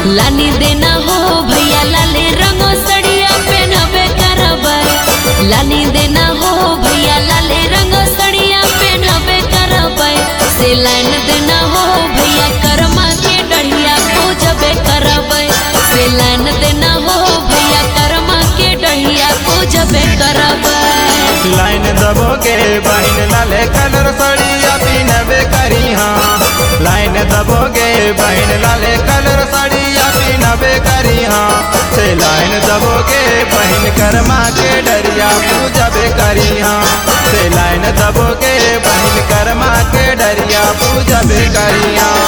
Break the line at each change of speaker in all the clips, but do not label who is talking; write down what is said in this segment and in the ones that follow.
लानी देना हो भैया लाले रंगो सड़िया पहनबे करबै। लानी देना हो भैया लाले रंगो सड़िया पहनबे करबै। से लाइन देना हो भैया करमा के डढ़िया पूजबे करबै। से लाइन देना हो भैया करमा के डढ़िया पूजबे करबै।
लाइन दबोगे बहन लाले कलर सड़िया पहनबे करी हाँ। लाइन दबोगे बहन लाले कलर सड़िया पहनबे करी हाँ। से लाइन दबोगे बहन करमा के डरिया पूजबे करी हाँ। से लाइन दबोगे बहन करमा के डरिया पूजबे करी हाँ।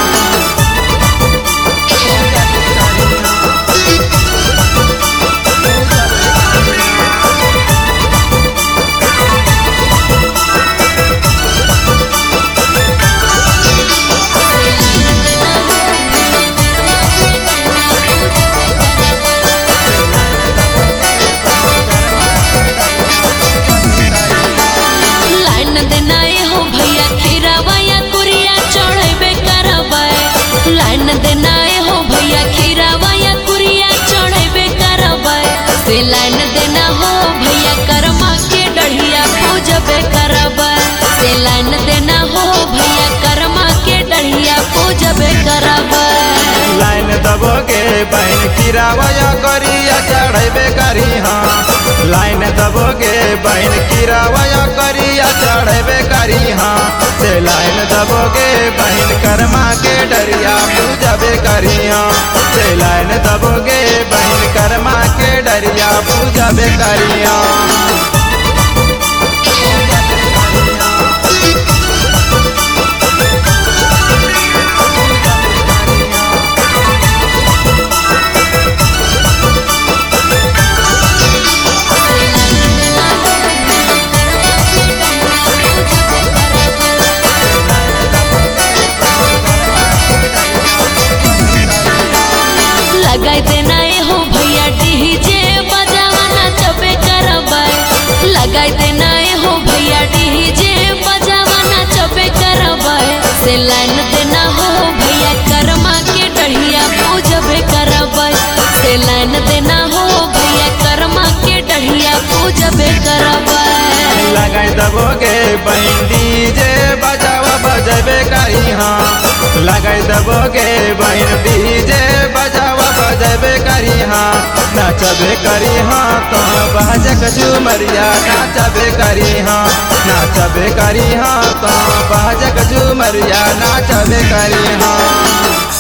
से लाइन देना हो भैया करमा के डढ़िया पूजबे करबै। से लाइन देना हो भैया करमा के डढ़िया पूजबे करबै।
लाइन दबोगे बहन किरावया करिया चढ़बे करी हाँ। लाइन दबोगे बहन किरावया करिया चढ़बे करी हाँ। से लाइन दबोगे बहन करमा के डरिया पूजबे करी हाँ। से लाइन दबोगे बहन करमा के डरिया पूजबे करी हाँ।
लगाई देना हो भैया डीजे बजावा नाचबे करबै। लगाई देना हो भैया डीजे बजावा नाचबे करबै। से लाइन देना हो भैया करमा के डढ़िया पूजबे करबै। से लाइन देना हो भैया करमा के डढ़िया पूजबे करबै।
लगाई दबोगे बहन डीजे बजावा बजबे करी हाँ। लगाई दबोगे बहन डीजे बजावा बजबे करी हाँ। नाचबे करी हाँ तो बाजक झूमरिया नाचबे करी हाँ। नाचबे करी हाँ तो बाजक झूमरिया नाचबे करी हाँ।